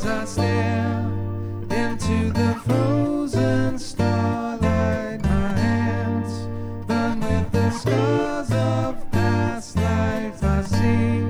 as I stare into the frozen starlight. My hands burn with the scars of past life. I see